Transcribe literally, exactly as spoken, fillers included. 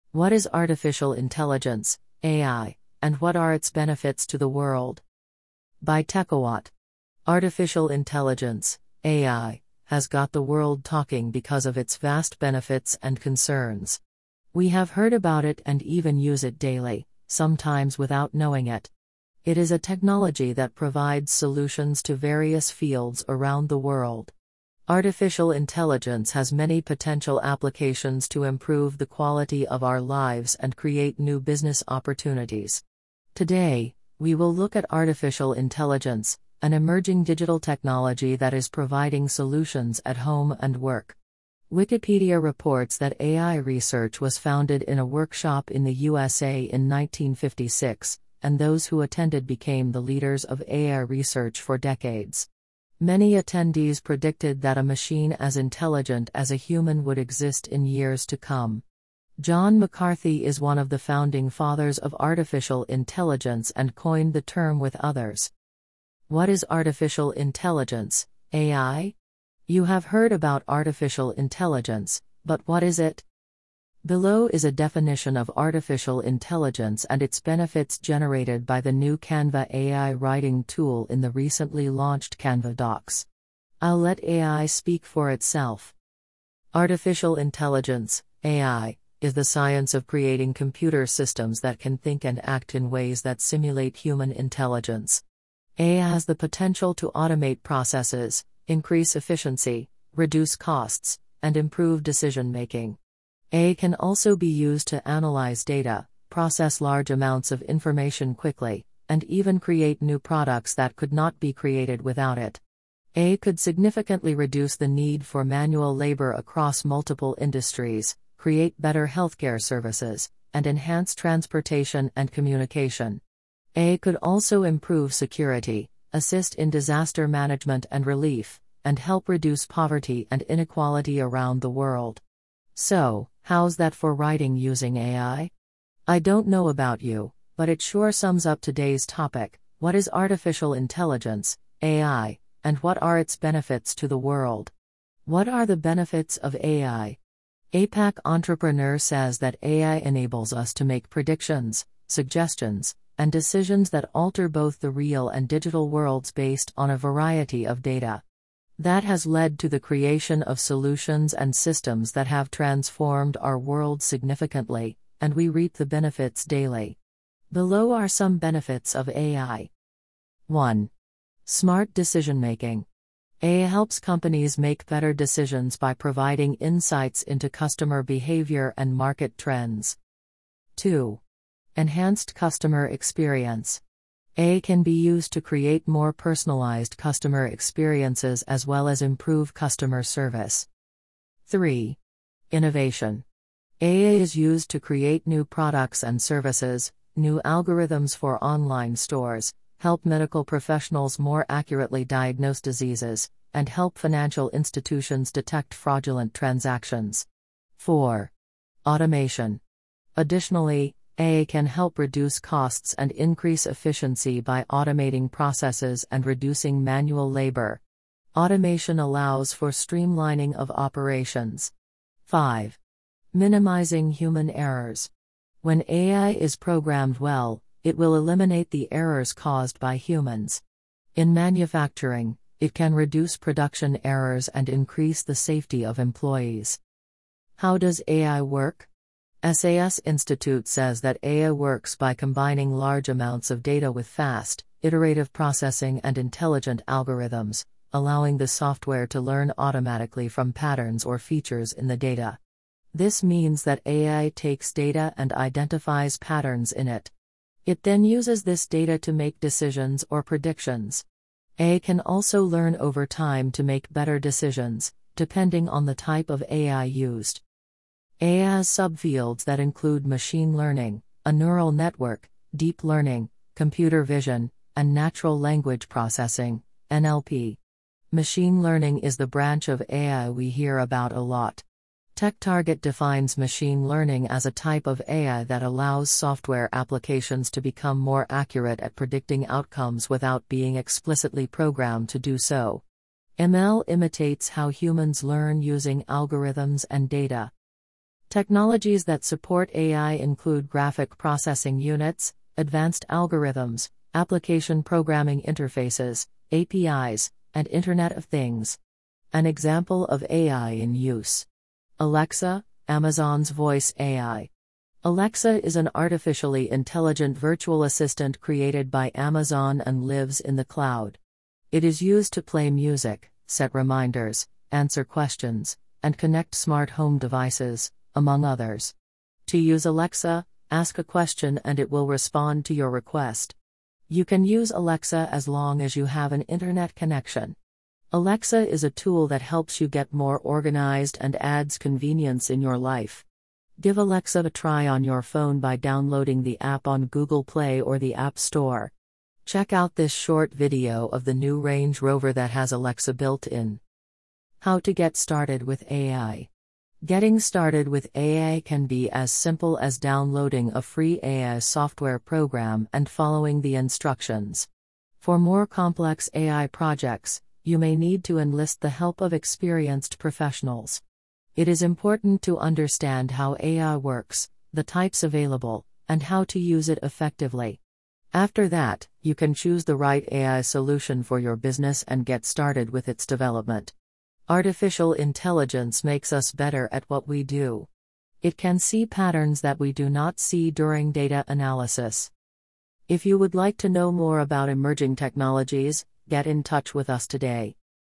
What is artificial intelligence, A I, and what are its benefits to the world? By Tekawat. Artificial intelligence, A I, has got the world talking because of its vast benefits and concerns. We have heard about it and even use it daily, sometimes without knowing it. It is a technology that provides solutions to various fields around the world. Artificial intelligence has many potential applications to improve the quality of our lives and create new business opportunities. Today, we will look at artificial intelligence, an emerging digital technology that is providing solutions at home and work. Wikipedia reports that A I research was founded in a workshop in the U S A in nineteen fifty-six, and those who attended became the leaders of A I research for decades. Many attendees predicted that a machine as intelligent as a human would exist in years to come. John McCarthy is one of the founding fathers of artificial intelligence and coined the term with others. What is artificial intelligence, A I? You have heard about artificial intelligence, but what is it? Below is a definition of artificial intelligence and its benefits generated by the new Canva A I writing tool in the recently launched Canva Docs. I'll let A I speak for itself. Artificial intelligence, A I, is the science of creating computer systems that can think and act in ways that simulate human intelligence. A I has the potential to automate processes, increase efficiency, reduce costs, and improve decision-making. A I can also be used to analyze data, process large amounts of information quickly, and even create new products that could not be created without it. A I could significantly reduce the need for manual labor across multiple industries, create better healthcare services, and enhance transportation and communication. A I could also improve security, assist in disaster management and relief, and help reduce poverty and inequality around the world. So, how's that for writing using A I? I don't know about you, but it sure sums up today's topic. What is artificial intelligence, A I, and what are its benefits to the world? What are the benefits of A I? A PAC Entrepreneur says that A I enables us to make predictions, suggestions, and decisions that alter both the real and digital worlds based on a variety of data. That has led to the creation of solutions and systems that have transformed our world significantly, and we reap the benefits daily. Below are some benefits of A I. one. Smart decision-making. A I helps companies make better decisions by providing insights into customer behavior and market trends. two. Enhanced customer experience. A I can be used to create more personalized customer experiences as well as improve customer service. three. Innovation. A I is used to create new products and services, new algorithms for online stores, help medical professionals more accurately diagnose diseases, and help financial institutions detect fraudulent transactions. four. Automation. Additionally, A I can help reduce costs and increase efficiency by automating processes and reducing manual labor. Automation allows for streamlining of operations. five. Minimizing human errors. When A I is programmed well, it will eliminate the errors caused by humans. In manufacturing, it can reduce production errors and increase the safety of employees. How does A I work? S A S Institute says that A I works by combining large amounts of data with fast, iterative processing and intelligent algorithms, allowing the software to learn automatically from patterns or features in the data. This means that A I takes data and identifies patterns in it. It then uses this data to make decisions or predictions. A I can also learn over time to make better decisions, depending on the type of A I used. A I has subfields that include machine learning, a neural network, deep learning, computer vision, and natural language processing, N L P. Machine learning is the branch of A I we hear about a lot. TechTarget defines machine learning as a type of A I that allows software applications to become more accurate at predicting outcomes without being explicitly programmed to do so. M L imitates how humans learn using algorithms and data. Technologies that support A I include graphic processing units, advanced algorithms, application programming interfaces, A P Is, and Internet of Things. An example of A I in use. Alexa, Amazon's voice A I. Alexa is an artificially intelligent virtual assistant created by Amazon and lives in the cloud. It is used to play music, set reminders, answer questions, and connect smart home devices, among others. To use Alexa, ask a question and it will respond to your request. You can use Alexa as long as you have an internet connection. Alexa is a tool that helps you get more organized and adds convenience in your life. Give Alexa a try on your phone by downloading the app on Google Play or the App Store. Check out this short video of the new Range Rover that has Alexa built in. How to get started with A I. Getting started with A I can be as simple as downloading a free A I software program and following the instructions. For more complex A I projects, you may need to enlist the help of experienced professionals. It is important to understand how A I works, the types available, and how to use it effectively. After that, you can choose the right A I solution for your business and get started with its development. Artificial intelligence makes us better at what we do. It can see patterns that we do not see during data analysis. If you would like to know more about emerging technologies, get in touch with us today.